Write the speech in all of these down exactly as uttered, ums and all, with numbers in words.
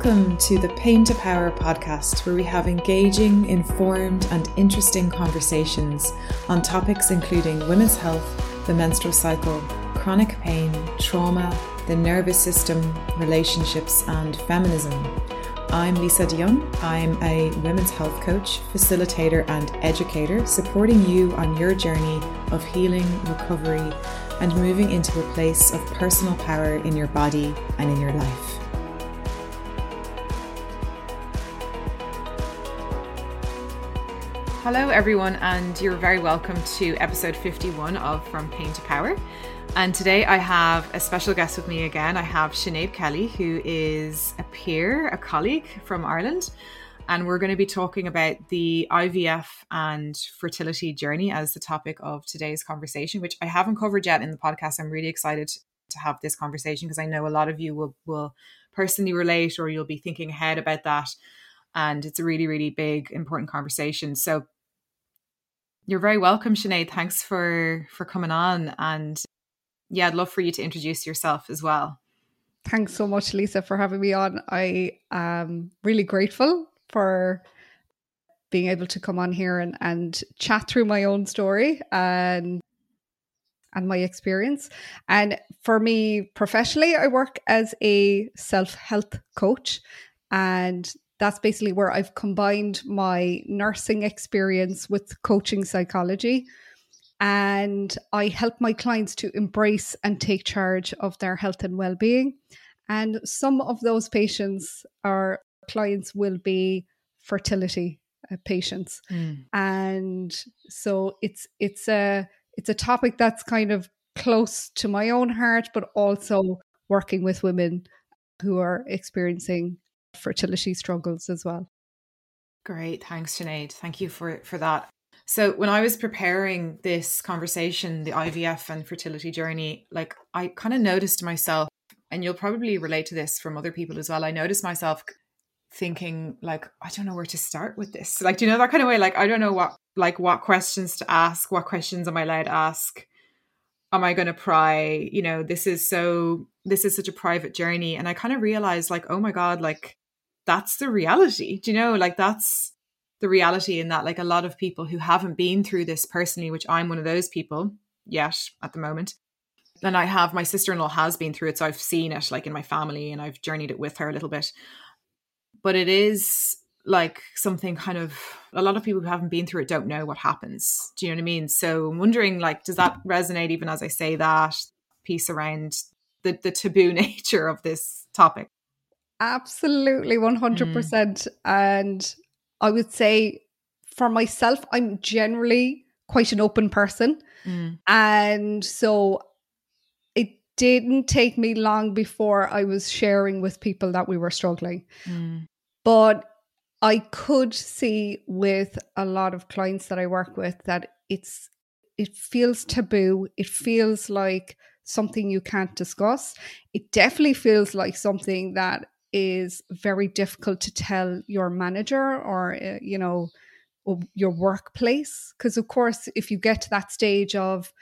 Welcome to the Pain to Power podcast, where we have engaging, informed, and interesting conversations on topics including women's health, the menstrual cycle, chronic pain, trauma, the nervous system, relationships, and feminism. I'm Lisa de Jong. I'm a women's health coach, facilitator, and educator, supporting you on your journey of healing, recovery, and moving into a place of personal power in your body and in your life. Hello everyone, and you're very welcome to episode fifty-one of From Pain to Power. And today I have a special guest with me again. I have Sinead Kelly, who is a peer, a colleague from Ireland. And we're going to be talking about the I V F and fertility journey as the topic of today's conversation, which I haven't covered yet in the podcast. I'm really excited to have this conversation because I know a lot of you will, will personally relate, or you'll be thinking ahead about that. And it's a really, really big, important conversation. So you're very welcome, Sinead. Thanks for, for coming on. And yeah, I'd love for you to introduce yourself as well. Thanks so much, Lisa, for having me on. I am really grateful for being able to come on here and, and chat through my own story and and my experience. And for me, professionally, I work as a self-health coach, and that's basically where I've combined my nursing experience with coaching psychology. And I help my clients to embrace and take charge of their health and well-being. And some of those patients or clients will be fertility uh, patients. Mm. And so it's it's a it's a topic that's kind of close to my own heart, but also working with women who are experiencing fertility struggles as well. Great. Thanks, Sinead. Thank you for, for that. So when I was preparing this conversation, the I V F and fertility journey, like I kind of noticed myself, and you'll probably relate to this from other people as well. I noticed myself thinking like, I don't know where to start with this. Like, do you know that kind of way? Like, I don't know what, like what questions to ask. What questions am I allowed to ask? Am I going to pry? You know, this is so, this is such a private journey. And I kind of realized like, oh my God, like that's the reality. Do you know, like that's the reality in that like a lot of people who haven't been through this personally, which I'm one of those people yet at the moment. And I have, my sister-in-law has been through it. So I've seen it like in my family and I've journeyed it with her a little bit. But it is like something kind of, a lot of people who haven't been through it don't know what happens. Do you know what I mean? So I'm wondering like, does that resonate even as I say that piece around the, the taboo nature of this topic? Absolutely, one hundred percent. Mm. And I would say for myself, I'm generally quite an open person. Mm. And so it didn't take me long before I was sharing with people that we were struggling. Mm. But I could see with a lot of clients that I work with that it's it feels taboo. It feels like something you can't discuss. It definitely feels like something that is very difficult to tell your manager or, uh, you know, your workplace. Because of course, if you get to that stage of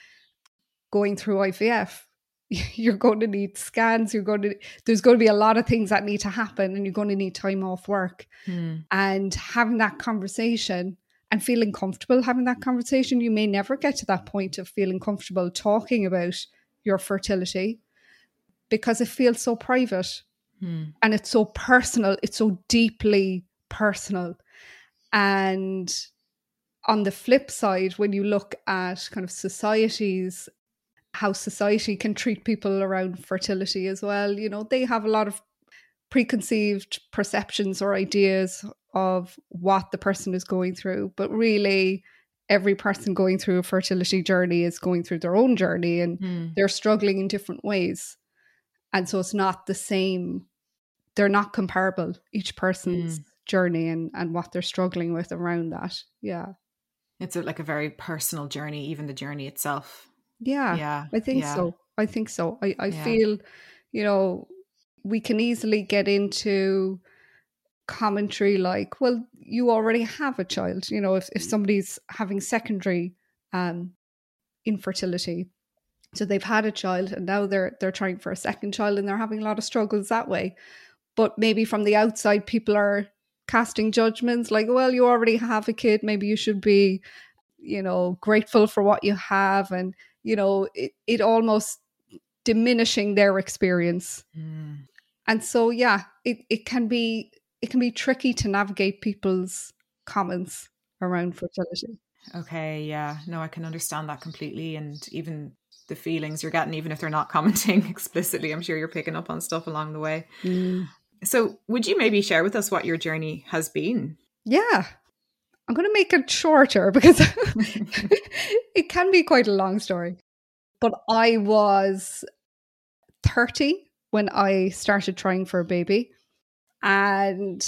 going through I V F, you're going to need scans. You're going to, there's going to be a lot of things that need to happen, and you're going to need time off work. Hmm. And having that conversation and feeling comfortable having that conversation, you may never get to that point of feeling comfortable talking about your fertility because it feels so private. Hmm. And it's so personal. It's so deeply personal. And on the flip side, when you look at kind of societies, how society can treat people around fertility as well, you know, they have a lot of preconceived perceptions or ideas of what the person is going through. But really, every person going through a fertility journey is going through their own journey, and hmm. they're struggling in different ways. And so it's not the same. They're not comparable, each person's mm. journey and, and what they're struggling with around that. Yeah. It's a, like a very personal journey, even the journey itself. Yeah. Yeah. I think yeah. so. I think so. I, I yeah. feel, you know, we can easily get into commentary like, well, you already have a child. You know, if, if somebody's having secondary um, infertility, so they've had a child and now they're they're trying for a second child and they're having a lot of struggles that way. but maybe from the outside, people are casting judgments like, well, you already have a kid. Maybe you should be, you know, grateful for what you have. And, you know, it, it almost diminishing their experience. Mm. And so, yeah, it, it can be, it can be tricky to navigate people's comments around fertility. Okay. Yeah, no, I can understand that completely. And even the feelings you're getting, even if they're not commenting explicitly, I'm sure you're picking up on stuff along the way. Mm. So would you maybe share with us what your journey has been? Yeah, I'm going to make it shorter because it can be quite a long story. But I was thirty when I started trying for a baby. And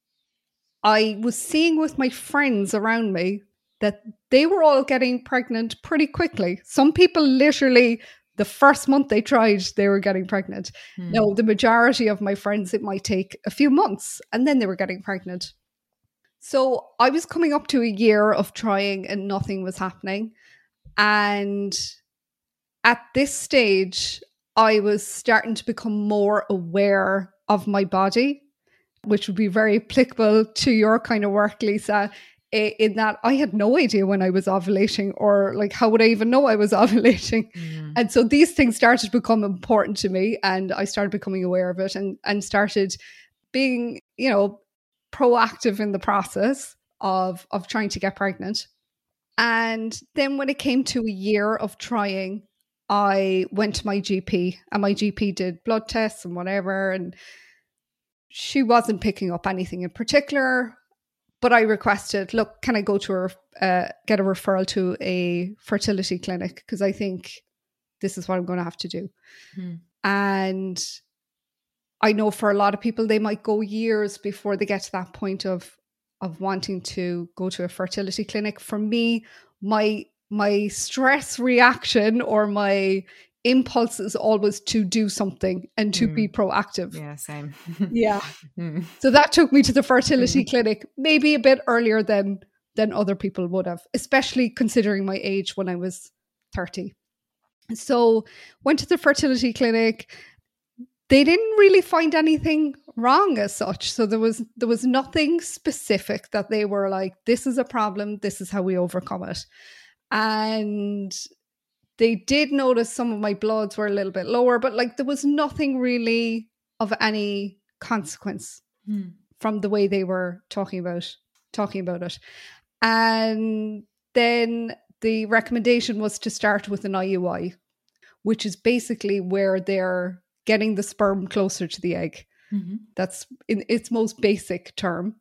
I was seeing with my friends around me that they were all getting pregnant pretty quickly. Some people literally, the first month they tried, they were getting pregnant. Hmm. No, the majority of my friends, it might take a few months and then they were getting pregnant. So I was coming up to a year of trying and nothing was happening. And at this stage, I was starting to become more aware of my body, which would be very applicable to your kind of work, Lisa, in that I had no idea when I was ovulating, or like, how would I even know I was ovulating? Mm. And so these things started to become important to me, and I started becoming aware of it and, and started being, you know, proactive in the process of, of trying to get pregnant. And then when it came to a year of trying, I went to my G P, and my G P did blood tests and whatever, and she wasn't picking up anything in particular. But I requested, look, can I go to her, uh, get a referral to a fertility clinic? Because I think this is what I'm going to have to do. Hmm. And I know for a lot of people, they might go years before they get to that point of of wanting to go to a fertility clinic. For me, my my stress reaction or my impulse is always to do something and to mm. be proactive. Yeah, same. yeah. Mm. So that took me to the fertility mm. clinic, maybe a bit earlier than than other people would have, especially considering my age when I was thirty. So went to the fertility clinic. They didn't really find anything wrong as such. So there was there was nothing specific that they were like, this is a problem, this is how we overcome it. And they did notice some of my bloods were a little bit lower, but like there was nothing really of any consequence hmm. from the way they were talking about talking about it. And then the recommendation was to start with an I U I, which is basically where they're getting the sperm closer to the egg. Mm-hmm. That's in its most basic term.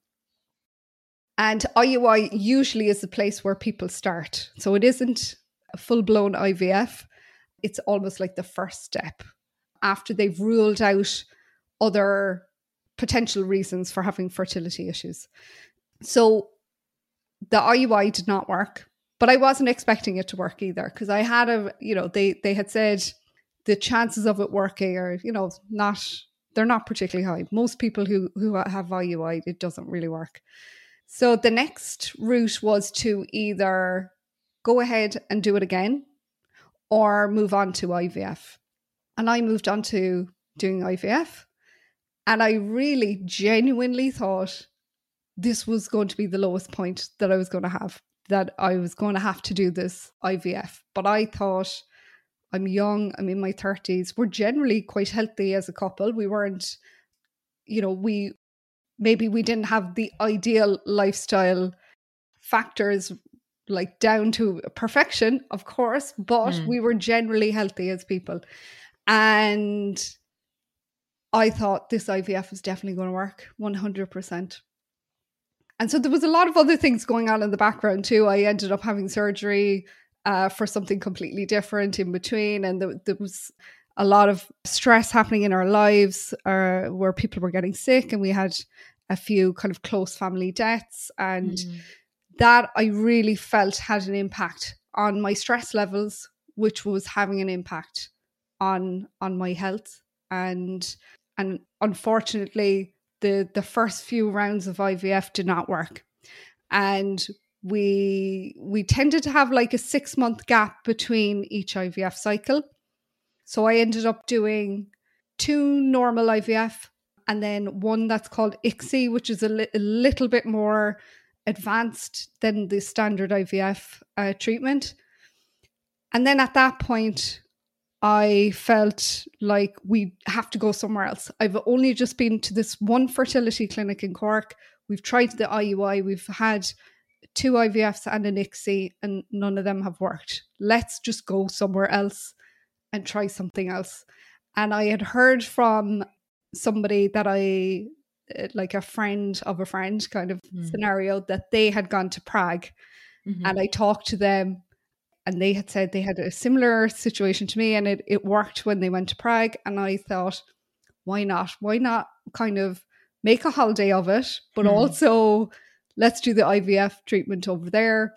And I U I usually is the place where people start. So it isn't a full-blown I V F. It's almost like the first step after they've ruled out other potential reasons for having fertility issues. So the I U I did not work, but I wasn't expecting it to work either, because I had a, you know, they they had said the chances of it working are, you know, not, they're not particularly high. Most people who, who have I U I, it doesn't really work. So the next route was to either go ahead and do it again or move on to I V F. And I moved on to doing I V F. And I really genuinely thought this was going to be the lowest point that I was going to have, that I was going to have to do this I V F. But I thought, I'm young, I'm in my thirties. We're generally quite healthy as a couple. We weren't, you know, we, maybe we didn't have the ideal lifestyle factors like down to perfection, of course, but mm. we were generally healthy as people. And I thought this I V F was definitely going to work, one hundred percent. And so there was a lot of other things going on in the background too. I ended up having surgery uh, for something completely different in between. And there, there was a lot of stress happening in our lives uh, where people were getting sick, and we had a few kind of close family deaths. And mm. that I really felt had an impact on my stress levels, which was having an impact on on my health. And and unfortunately, the the first few rounds of I V F did not work. And we we tended to have like a six month gap between each I V F cycle. So I ended up doing two normal I V F and then one that's called I C S I, which is a, li- a little bit more advanced than the standard I V F uh, treatment. And then at that point, I felt like we have to go somewhere else. I've only just been to this one fertility clinic in Cork. We've tried the I U I. We've had two I V Fs and an I C S I, and none of them have worked. Let's just go somewhere else and try something else. And I had heard from somebody that I, like a friend of a friend kind of mm. scenario, that they had gone to Prague. Mm-hmm. And I talked to them, and they had said they had a similar situation to me, and it, it worked when they went to Prague. And I thought, why not? Why not kind of make a holiday of it, but mm. also let's do the I V F treatment over there.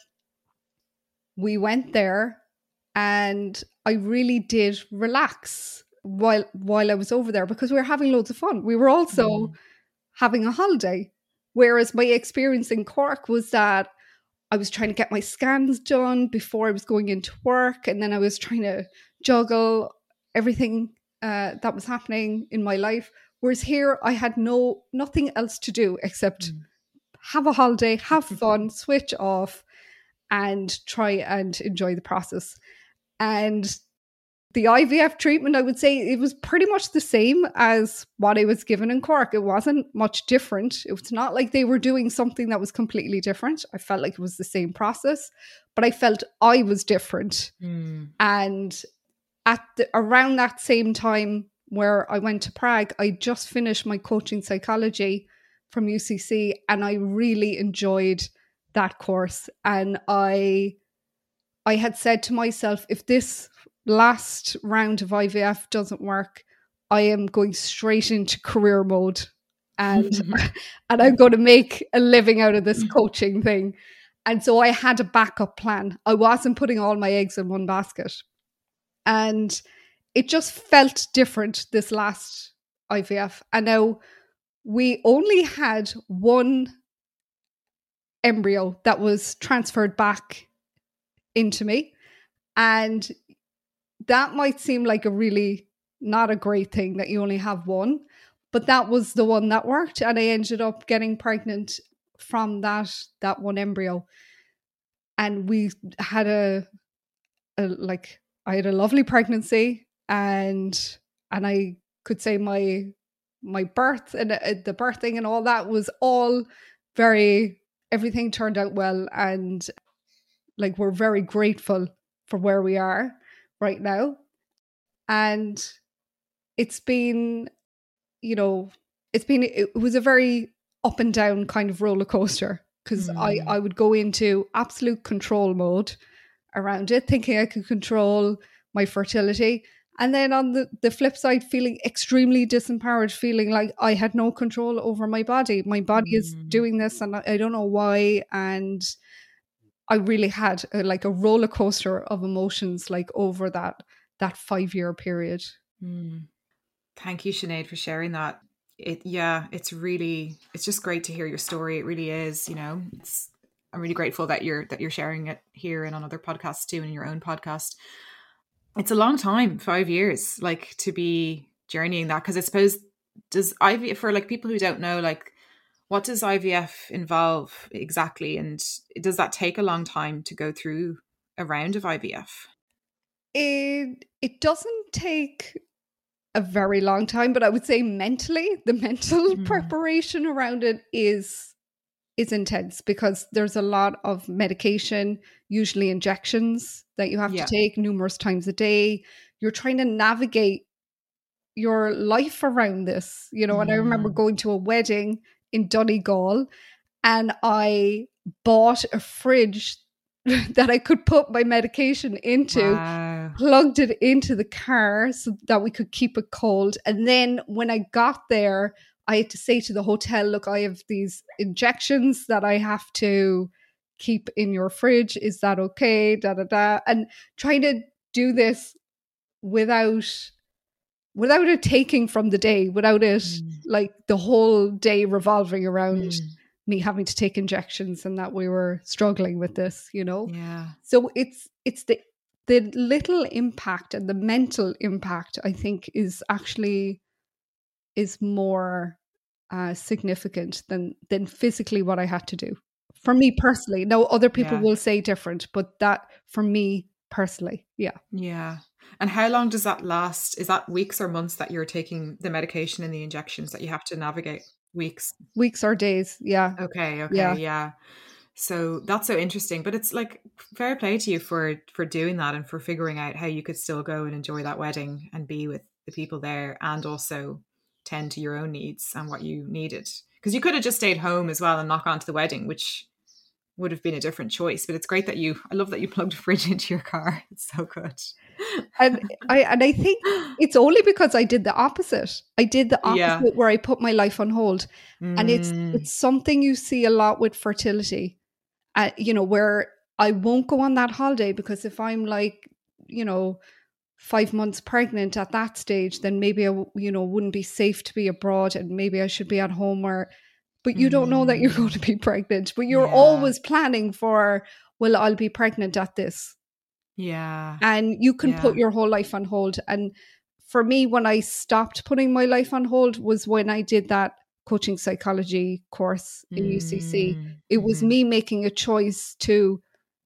We went there, and I really did relax while while I was over there, because we were having loads of fun. We were also mm. having a holiday. Whereas my experience in Cork was that I was trying to get my scans done before I was going into work, and then I was trying to juggle everything uh, that was happening in my life. Whereas here, I had no nothing else to do except mm. have a holiday, have fun, switch off, and try and enjoy the process. And the I V F treatment, I would say it was pretty much the same as what I was given in Cork. It wasn't much different. It was not like they were doing something that was completely different. I felt like it was the same process, but I felt I was different. Mm. And at the, around that same time where I went to Prague, I just finished my coaching psychology from U C C, and I really enjoyed that course. And I I had said to myself, if this last round of I V F doesn't work, I am going straight into career mode, and and I'm going to make a living out of this coaching thing. And so I had a backup plan. I wasn't putting all my eggs in one basket. And it just felt different this last I V F. And now we only had one embryo that was transferred back into me. And that might seem like a really not a great thing that you only have one, but that was the one that worked. And I ended up getting pregnant from that, that one embryo. And we had a, a like, I had a lovely pregnancy, and, and I could say my, my birth and uh, the birthing and all that was all very, everything turned out well. And like, we're very grateful for where we are right now. And it's been, you know, it's been, it was a very up and down kind of roller coaster, because mm. I, I would go into absolute control mode around it, thinking I could control my fertility. And then on the, the flip side, feeling extremely disempowered, feeling like I had no control over my body. My body mm. is doing this and I don't know why. And I really had a, like a roller coaster of emotions, like over that that five year period. Mm. Thank you, Sinead, for sharing that. It yeah, it's really it's just great to hear your story. It really is. You know, it's, I'm really grateful that you're that you're sharing it here and on other podcasts too, and in your own podcast. It's a long time, five years, like to be journeying that. Because I suppose does I V F, for like people who don't know, like, what does I V F involve exactly? And does that take a long time to go through a round of I V F? It it doesn't take a very long time, but I would say mentally, the mental mm. preparation around it is is intense, because there's a lot of medication, usually injections that you have yeah. to take numerous times a day. You're trying to navigate your life around this, you know. Mm. And I remember going to a wedding in Donegal, and I bought a fridge that I could put my medication into, wow. plugged it into the car so that we could keep it cold. And then when I got there, I had to say to the hotel, look, I have these injections that I have to keep in your fridge. Is that okay? Da, da, da. And trying to do this without without it taking from the day, without it mm. like the whole day revolving around mm. me having to take injections, and that we were struggling with this, you know? Yeah. So it's it's the the little impact and the mental impact, I think, is actually is more uh, significant than than physically what I had to do. For me personally. Now, other people Yeah. will say different, but that for me personally, yeah. Yeah. And how long does that last? Is that weeks or months that you're taking the medication and the injections that you have to navigate? Weeks. Weeks or days, yeah. Okay, okay, Yeah. yeah. So that's so interesting. But it's like fair play to you for for doing that and for figuring out how you could still go and enjoy that wedding and be with the people there and also tend to your own needs and what you needed. Because you could have just stayed home as well and knock on to the wedding, which would have been a different choice. But it's great that you, I love that you plugged a fridge into your car. It's so good. And I and I think it's only because I did the opposite. I did the opposite Yeah. where I put my life on hold. Mm. And it's it's something you see a lot with fertility. Uh, you know, where I won't go on that holiday because if I'm like, you know, five months pregnant at that stage, then maybe I, you know, wouldn't be safe to be abroad and maybe I should be at home where, but you don't know that you're going to be pregnant, but you're Yeah. always planning for, well, I'll be pregnant at this. Yeah. And you can Yeah. put your whole life on hold. And for me, when I stopped putting my life on hold was when I did that coaching psychology course in U C C. Mm. It was Mhm. me making a choice to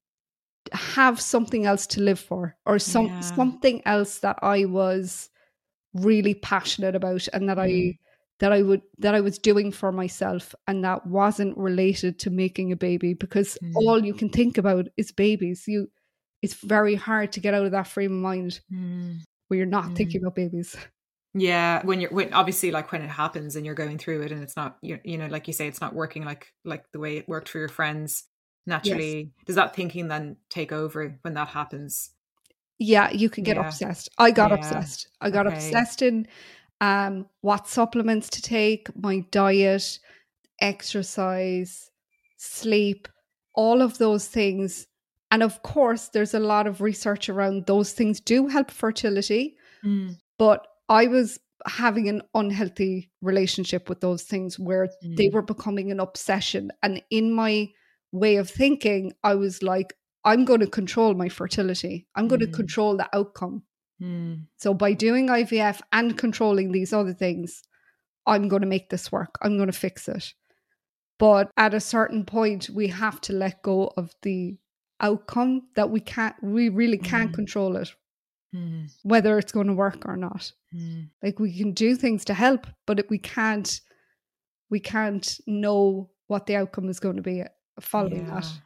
have something else to live for, or some Yeah. something else that I was really passionate about and that Mm. I that I would that I was doing for myself and that wasn't related to making a baby, because Mm. all you can think about is babies. You it's very hard to get out of that frame of mind Mm. where you're not Mm. thinking about babies. Yeah, when you're when obviously like when it happens and you're going through it and it's not you, you know like you say it's not working like like the way it worked for your friends naturally. Yes. Does that thinking then take over when that happens? Yeah, you can get Yeah. obsessed. I got Yeah. obsessed. I got Okay. obsessed in um, what supplements to take, my diet, exercise, sleep, all of those things. And of course, there's a lot of research around those things do help fertility, Mm. but I was having an unhealthy relationship with those things where Mm. they were becoming an obsession. And in my way of thinking, I was like, I'm going to control my fertility. I'm going to Mm. control the outcome. Mm. So by doing I V F and controlling these other things, I'm going to make this work. I'm going to fix it. But at a certain point, we have to let go of the outcome that we can't, we really can't Mm. control it, Mm. whether it's going to work or not. Mm. Like we can do things to help, but if we can't, we can't know what the outcome is going to be following Yeah. that.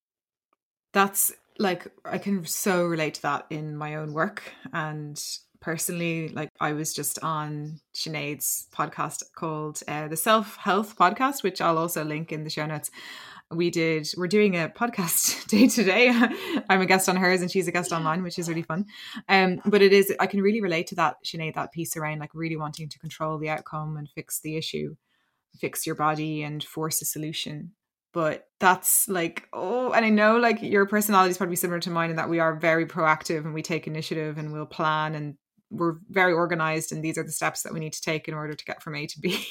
That's like I can so relate to that in my own work. And personally, like I was just on Sinead's podcast called uh, the Self Health Podcast, which I'll also link in the show notes. We did, we're doing a podcast day today. I'm a guest on hers and she's a guest on mine, which is really fun. Um, but it is, I can really relate to that, Sinead, that piece around like really wanting to control the outcome and fix the issue, fix your body and force a solution. But that's like, oh, and I know like your personality is probably similar to mine in that we are very proactive and we take initiative and we'll plan and we're very organized and these are the steps that we need to take in order to get from A to B.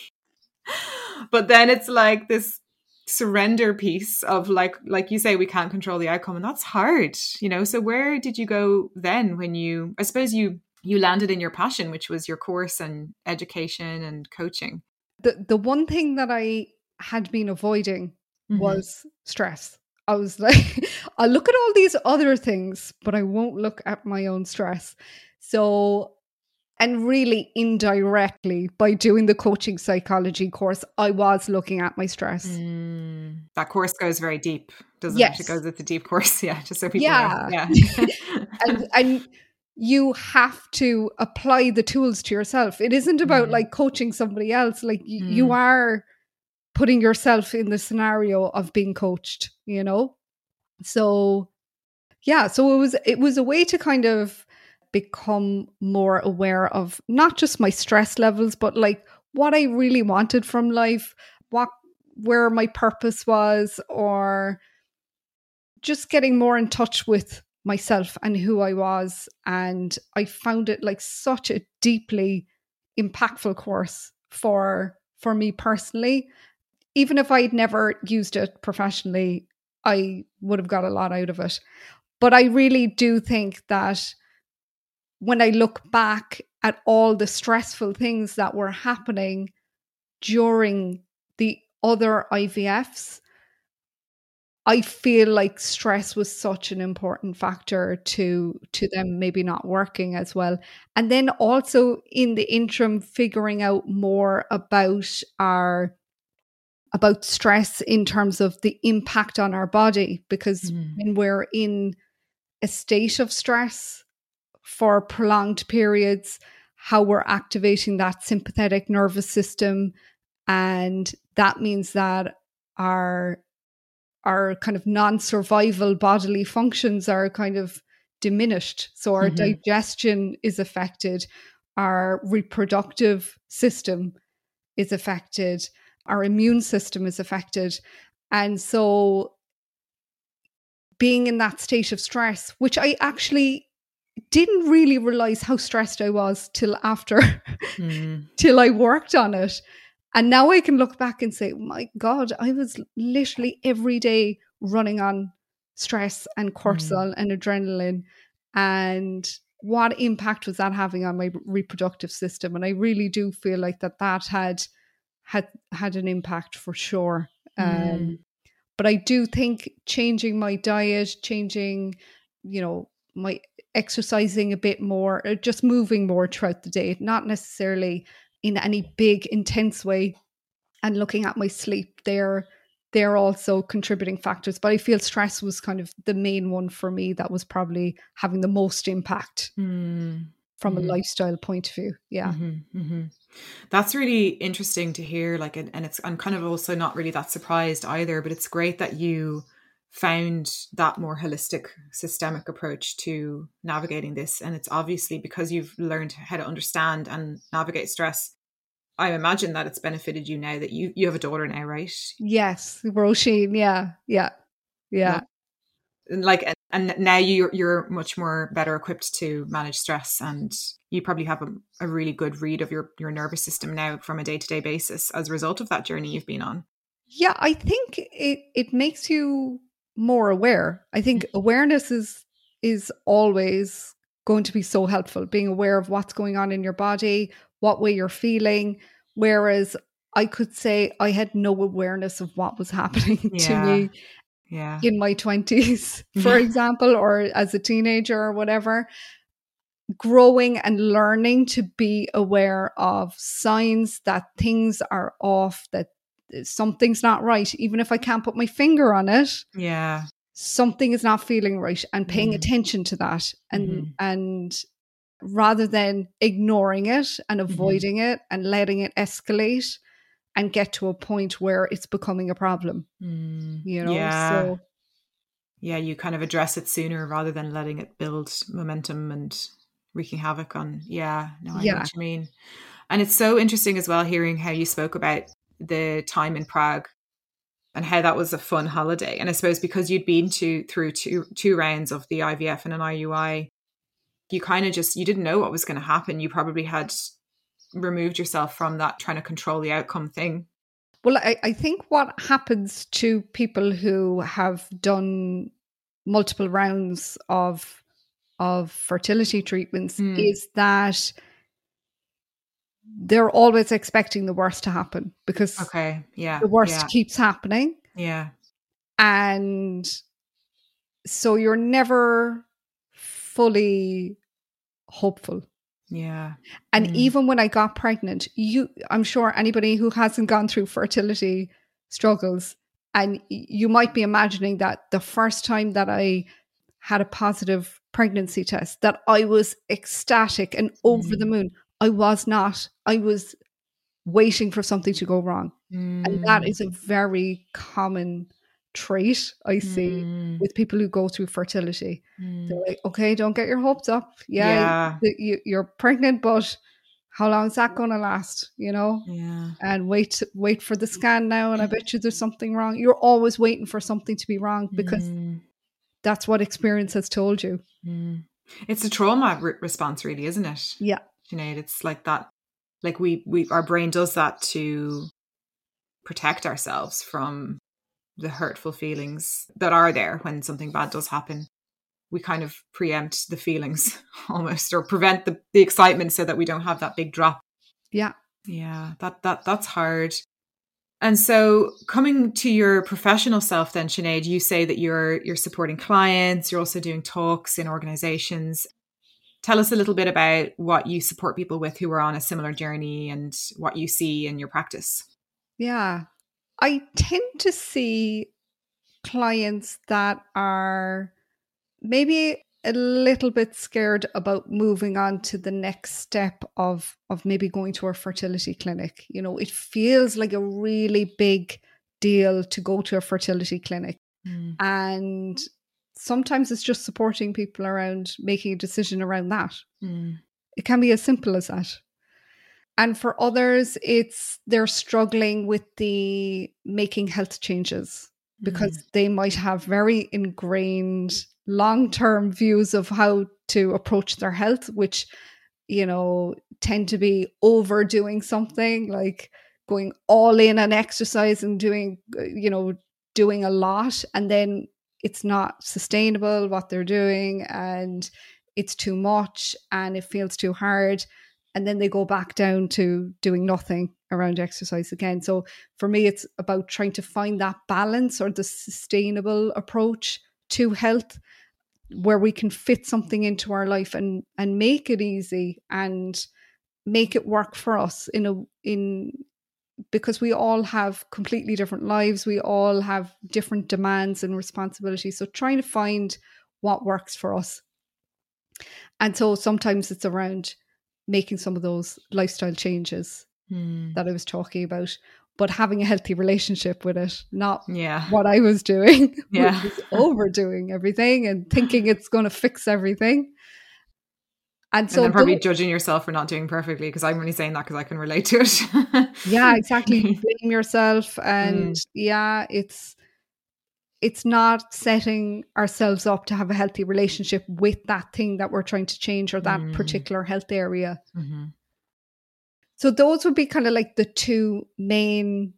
But then it's like this surrender piece of like, like you say, we can't control the outcome and that's hard, you know? So where did you go then when you, I suppose you, you landed in your passion, which was your course and education and coaching? The, the one thing that I had been avoiding was mm-hmm. stress. I was like, I look at all these other things, but I won't look at my own stress. So, and really indirectly by doing the coaching psychology course, I was looking at my stress. Mm, that course goes very deep, doesn't yes. it? It goes, it's a deep course. Yeah. Just so people yeah. know. Yeah. and, and you have to apply the tools to yourself. It isn't about mm. like coaching somebody else. Like y- mm. you are putting yourself in the scenario of being coached, you know? So yeah, so it was, it was a way to kind of become more aware of not just my stress levels, but like what I really wanted from life, what, where my purpose was, or just getting more in touch with myself and who I was. And I found it like such a deeply impactful course for, for me personally. Even if I'd never used it professionally, I would have got a lot out of it. But I really do think that when I look back, at all the stressful things that were happening during the other I V Fs, I feel like stress was such an important factor to to them maybe not working as well. And then also in the interim, figuring out more about our about stress in terms of the impact on our body, because mm. when we're in a state of stress for prolonged periods, how we're activating that sympathetic nervous system, and that means that our our kind of non-survival bodily functions are kind of diminished. So our mm-hmm. digestion is affected, our reproductive system is affected, our immune system is affected. And so being in that state of stress, which I actually didn't really realize how stressed I was till after, mm. till I worked on it. And now I can look back and say, my God, I was literally every day running on stress and cortisol mm. and adrenaline. And what impact was that having on my reproductive system? And I really do feel like that that had had had an impact for sure. Mm. Um, but I do think changing my diet, changing, you know, my exercising a bit more, or just moving more throughout the day, not necessarily in any big intense way, and looking at my sleep, they're they're also contributing factors. But I feel stress was kind of the main one for me that was probably having the most impact mm. from mm-hmm. a lifestyle point of view. Yeah. Mm-hmm. Mm-hmm. That's really interesting to hear. Like, and, and it's, I'm kind of also not really that surprised either, but it's great that you found that more holistic, systemic approach to navigating this. And it's obviously because you've learned how to understand and navigate stress. I imagine that it's benefited you now that you, you have a daughter now, right? Yes, Roisin. Yeah, yeah, yeah. And like, and now you're you're much more better equipped to manage stress, and you probably have a, a really good read of your your nervous system now from a day to day basis as a result of that journey you've been on. Yeah, I think it it makes you more aware. I think awareness is is always going to be so helpful, being aware of what's going on in your body, what way you're feeling. Whereas I could say I had no awareness of what was happening yeah. to me yeah. in my twenties, for example, or as a teenager or whatever. Growing and learning to be aware of signs that things are off, that something's not right, even if I can't put my finger on it. Yeah. Something is not feeling right, and paying mm. attention to that, and mm-hmm. and rather than ignoring it and avoiding mm-hmm. it and letting it escalate and get to a point where it's becoming a problem. Mm. You know, yeah. so yeah, you kind of address it sooner rather than letting it build momentum and wreaking havoc on. Yeah, no, I yeah. know what you mean. And it's so interesting as well hearing how you spoke about the time in Prague and how that was a fun holiday. And I suppose because you'd been to through two two rounds of the I V F and an I U I, you kind of just, you didn't know what was going to happen. You probably had removed yourself from that trying to control the outcome thing. Well, I, I think what happens to people who have done multiple rounds of of fertility treatments mm. is that they're always expecting the worst to happen, because okay, yeah, the worst yeah. keeps happening. Yeah. And so you're never fully hopeful. Yeah. And mm. even when I got pregnant, you, I'm sure anybody who hasn't gone through fertility struggles, and you might be imagining that the first time that I had a positive pregnancy test, that I was ecstatic and over mm. the moon. I was not. I was waiting for something to go wrong. Mm. And that is a very common trait I see mm. with people who go through fertility. Mm. They're like, okay, don't get your hopes up. Yeah, yeah. You, you're pregnant, but how long is that going to last? You know? Yeah. And wait, wait for the scan now, and I bet you there's something wrong. You're always waiting for something to be wrong, because mm. that's what experience has told you. Mm. It's a trauma re- response, really, isn't it? Yeah. Sinead, it's like that. Like we, we, our brain does that to protect ourselves from the hurtful feelings that are there when something bad does happen. we kind of preempt the feelings almost, or prevent the, the excitement so that we don't have that big drop. Yeah. Yeah, that that that's hard. And so coming to your professional self then, Sinead, you say that you're you're supporting clients, you're also doing talks in organizations. Tell us a little bit about what you support people with who are on a similar journey and what you see in your practice. Yeah. I tend to see clients that are maybe a little bit scared about moving on to the next step of of maybe going to a fertility clinic. You know, it feels like a really big deal to go to a fertility clinic. Mm. And sometimes it's just supporting people around making a decision around that. Mm. It can be as simple as that. And for others, it's they're struggling with the making health changes because mm. they might have very ingrained long-term views of how to approach their health, which, you know, tend to be overdoing something, like going all in on exercise and doing, you know, doing a lot, and then it's not sustainable what they're doing, and it's too much and it feels too hard. And then they go back down to doing nothing around exercise again. So for me, it's about trying to find that balance or the sustainable approach to health where we can fit something into our life and, and make it easy and make it work for us in a, in, because we all have completely different lives. We all have different demands and responsibilities. So trying to find what works for us. And so sometimes it's around making some of those lifestyle changes mm. that I was talking about, but having a healthy relationship with it, not yeah. what I was doing, yeah. which was overdoing everything and thinking it's going to fix everything. And so and then probably judging yourself for not doing perfectly, because I'm only saying that because I can relate to it. Yeah, exactly. Blame yourself. And mm. yeah, it's it's not setting ourselves up to have a healthy relationship with that thing that we're trying to change or that mm. particular health area. Mm-hmm. So those would be kind of like the two main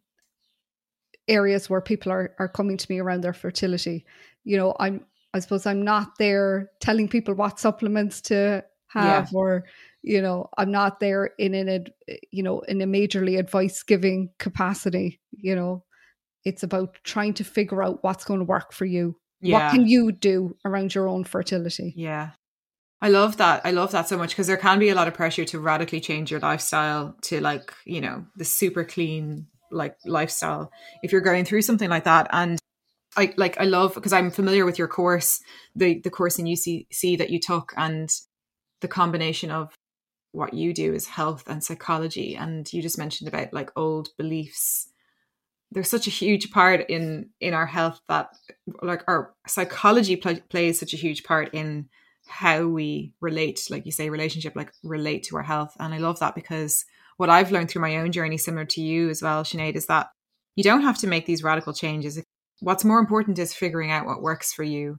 areas where people are, are coming to me around their fertility. You know, I'm, I suppose I'm not there telling people what supplements to have yeah. or, you know, I'm not there in an, you know, in a majorly advice giving capacity. You know, it's about trying to figure out what's going to work for you. Yeah. What can you do around your own fertility? Yeah. I love that. I love that so much, because there can be a lot of pressure to radically change your lifestyle to, like, you know, the super clean like lifestyle if you're going through something like that. And I like I love, because I'm familiar with your course, the the course in U C C that you took, and the combination of what you do is health and psychology. And you just mentioned about like old beliefs. There's such a huge part in in our health that, like, our psychology pl- plays such a huge part in how we relate, like you say, relationship, like relate to our health. And I love that, because what I've learned through my own journey, similar to you as well, Sinead, is that you don't have to make these radical changes. What's more important is figuring out what works for you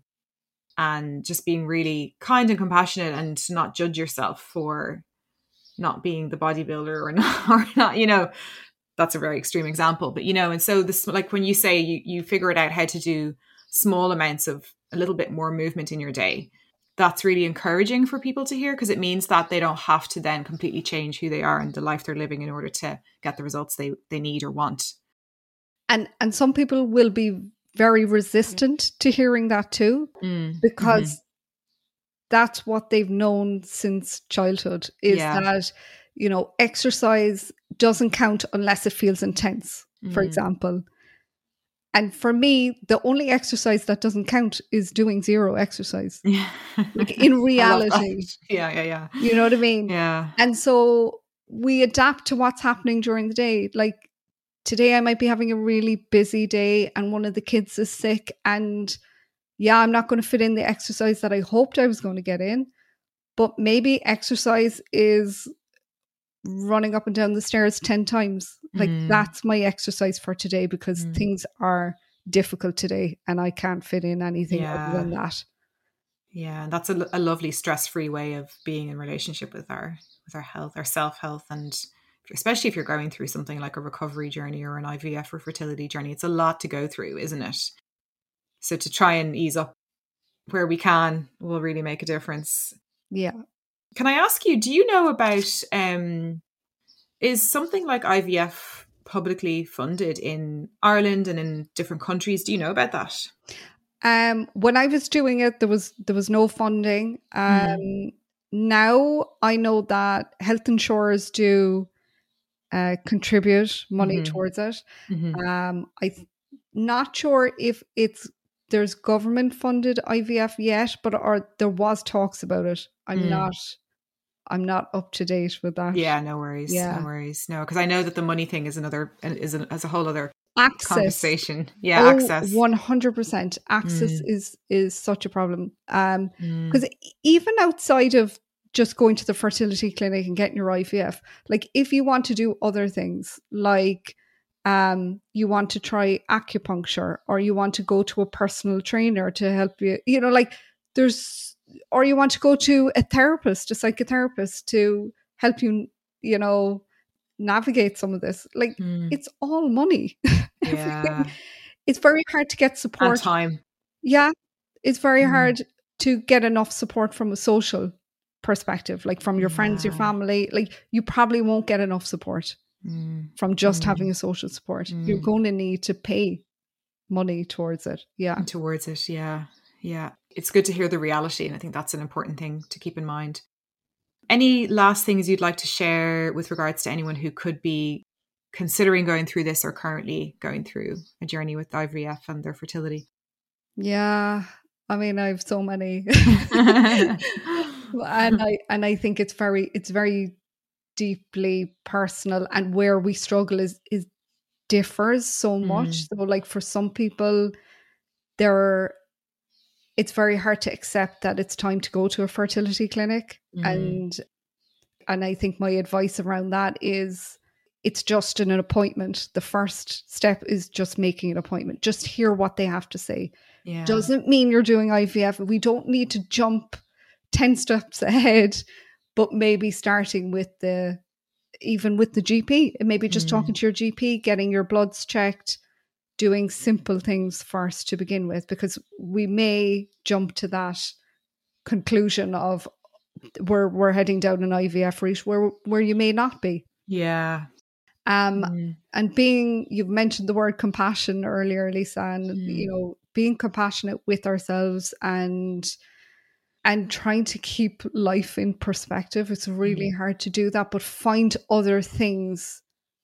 and just being really kind and compassionate, and not judge yourself for not being the bodybuilder or not, or not, you know, that's a very extreme example, but, you know, and so this, like when you say you, you figure it out how to do small amounts of a little bit more movement in your day, that's really encouraging for people to hear, because it means that they don't have to then completely change who they are and the life they're living in order to get the results they, they need or want. And and some people will be very resistant to hearing that too, mm. because mm-hmm. that's what they've known since childhood, is yeah. that, you know, exercise doesn't count unless it feels intense, mm. for example. And for me, the only exercise that doesn't count is doing zero exercise. Yeah. Like in reality. Yeah, yeah, yeah. You know what I mean? Yeah. And so we adapt to what's happening during the day. Like today I might be having a really busy day and one of the kids is sick, and yeah, I'm not going to fit in the exercise that I hoped I was going to get in. But maybe exercise is running up and down the stairs ten times. Like mm. that's my exercise for today, because mm. things are difficult today and I can't fit in anything yeah. other than that. Yeah, that's a, a lovely stress-free way of being in relationship with our with our health, our self-health, and especially if you're going through something like a recovery journey or an I V F or fertility journey, it's a lot to go through, isn't it? So to try and ease up where we can will really make a difference. Yeah. Can I ask you, do you know about, um, is something like I V F publicly funded in Ireland and in different countries? Do you know about that? Um, when I was doing it, there was there was no funding. Um, mm. Now I know that health insurers do uh, contribute money mm-hmm. towards it. Mm-hmm. Um, I'm not sure if it's there's government funded I V F yet, but or there was talks about it. I'm mm. not. I'm not up to date with that. Yeah, no worries. Yeah. No worries. No, because I know that the money thing is another is a, as a whole other access conversation. Yeah, oh, access. one hundred percent access mm. is is such a problem. Um, because mm. even outside of just going to the fertility clinic and getting your I V F, like if you want to do other things, like um, you want to try acupuncture, or you want to go to a personal trainer to help you, you know, like there's. Or you want to go to a therapist, a psychotherapist to help you, you know, navigate some of this. Like mm. it's all money. Yeah. It's very hard to get support. And time. Yeah. It's very mm. hard to get enough support from a social perspective, like from your yeah. friends, your family. Like you probably won't get enough support mm. from just mm. having a social support. Mm. You're going to need to pay money towards it. Yeah. And towards it. Yeah. Yeah. It's good to hear the reality, and I think that's an important thing to keep in mind. Any last things you'd like to share with regards to anyone who could be considering going through this or currently going through a journey with I V F and their fertility? Yeah, I mean, I have so many, and I and I think it's very it's very deeply personal, and where we struggle is is differs so much. Mm. So, like for some people, there. It's very hard to accept that it's time to go to a fertility clinic. Mm. And and I think my advice around that is it's just an appointment. The first step is just making an appointment. Just hear what they have to say. Yeah. Doesn't mean you're doing I V F. We don't need to jump ten steps ahead, but maybe starting with the, even with the G P, and maybe just mm. talking to your G P, getting your bloods checked, doing simple things first to begin with, because we may jump to that conclusion of we're we're heading down an I V F route where where you may not be. Yeah. Um mm. And being, you've mentioned the word compassion earlier, Lisa, and mm. you know, being compassionate with ourselves and and trying to keep life in perspective. It's really mm. hard to do that, but find other things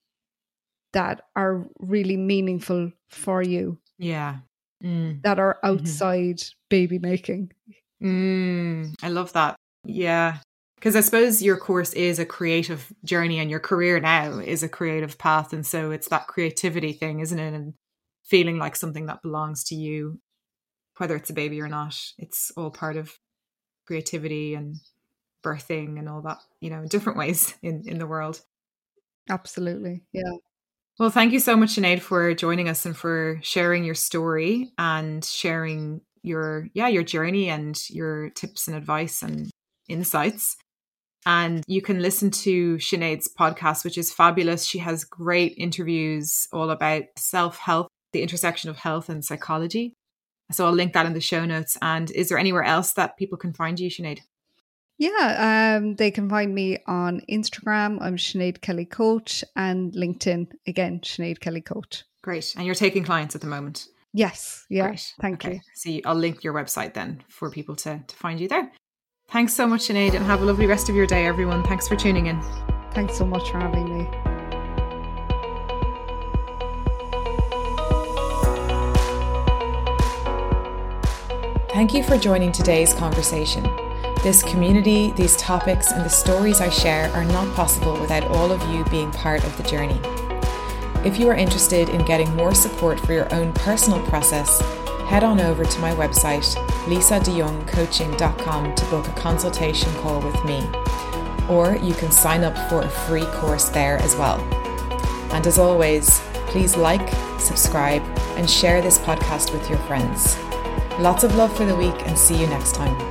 that are really meaningful for you. Yeah. Mm. That are outside mm-hmm. baby making. Mm, I love that. Yeah. Because I suppose your course is a creative journey and your career now is a creative path. And so it's that creativity thing, isn't it? And feeling like something that belongs to you, whether it's a baby or not. It's all part of creativity and birthing and all that, you know, in different ways in, in the world. Absolutely. Yeah. Well, thank you so much, Sinead, for joining us and for sharing your story and sharing your, yeah, your journey and your tips and advice and insights. And you can listen to Sinead's podcast, which is fabulous. She has great interviews all about self-help, the intersection of health and psychology. So I'll link that in the show notes. And is there anywhere else that people can find you, Sinead? Yeah, um, they can find me on Instagram. I'm Sinead Kelly Coach, and LinkedIn, again, Sinead Kelly Coach. Great. And you're taking clients at the moment? Yes. Yeah. Great. Thank okay. you. So I'll link your website then for people to, to find you there. Thanks so much, Sinead, and have a lovely rest of your day, everyone. Thanks for tuning in. Thanks so much for having me. Thank you for joining today's conversation. This community, these topics, and the stories I share are not possible without all of you being part of the journey. If you are interested in getting more support for your own personal process, head on over to my website, lisa de jong coaching dot com, to book a consultation call with me. Or you can sign up for a free course there as well. And as always, please like, subscribe, and share this podcast with your friends. Lots of love for the week, and see you next time.